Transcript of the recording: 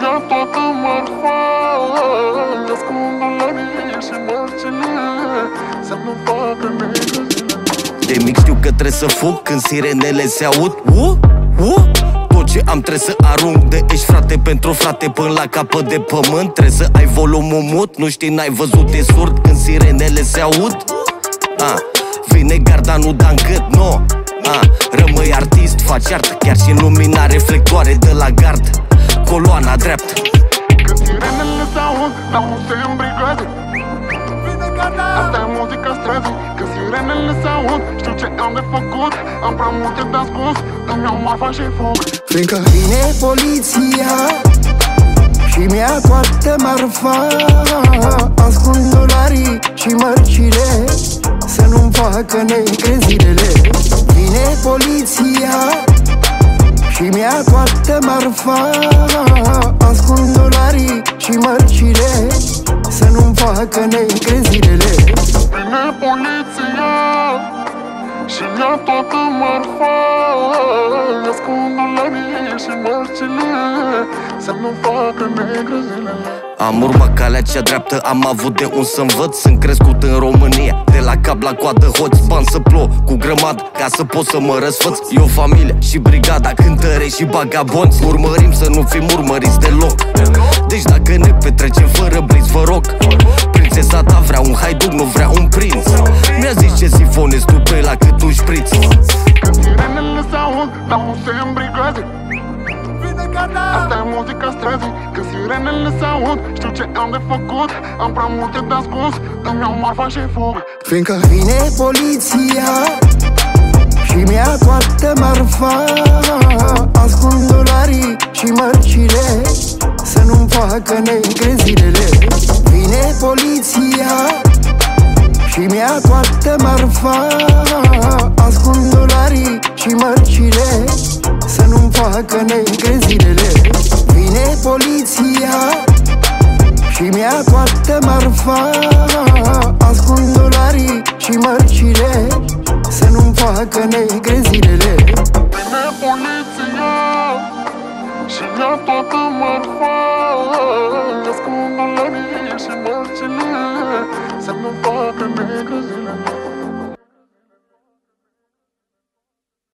ia toată marfa, ascund dolarii și mărcile, să nu facă negăzile. De mic știu că trebuie să fug când sirenele se aud. Tot ce am trebuie să arunc de ești frate pentru frate până la capăt de pământ. Trebuie să ai volumul mut, nu știi, n-ai văzut, e surd când sirenele se aud. Vine garda, nu da în gât, no. Rămâi artist, faci artă, chiar și în lumina reflectoare de la gard. Coloana dreaptă. Când sirenele se aud, dau un semn brigade. Asta e muzica străzii. Când sirenele se aud, știu ce am de făcut. Am prea multe de ascuns, îmi iau marfa și fug. Fiindcă vine poliția și mi-a toată marfa, ascund dolarii și mărcile, să nu-mi facă negre zilele. Vine poliția și mi-a toată marfa, ascund dolarii și mărcile, să nu-mi facă negre zilele. Vine poliția și mi-a toată marfa, ascund dolarii și mărcile, să nu facă negre zilele. Am urmat calea cea dreaptă, am avut de un să învăț. Sunt crescut în România, de la cap la coadă hoți. Bani să plouă cu grămadă, ca să pot să mă răsfăț. Eu, familia și brigada, cântăre și bagabonți. Urmărim să nu fim urmăriți deloc. Deci dacă ne petrecem fără briți, vă rog. Prințesa ta vrea un haiduc, nu vrea un prinț. Mi-a zis ce sifonezi tu pe la cât un șpriț. Când sirenele se aud, dau un semn brigade. Asta e muzica străzii. Când sirenele se aud, știu ce am de făcut. Am prea multe de ascuns, îmi iau marfa și fug. Fiindcă vine poliția și mi-a toată marfa, ascund dolarii și mărcile, să nu-mi facă negre zilele. Vine poliția și mi-a toată marfa, ascund dolarii și mărcile, să nu-mi facă negre zilele. Vine poliția și mi-a toată marfa, ascund dolarii și mărcile, să nu-mi facă negre zilele. Vine poliția și mi-a toată marfa, ascund dolarii și mărcile, să nu facă negre zilele.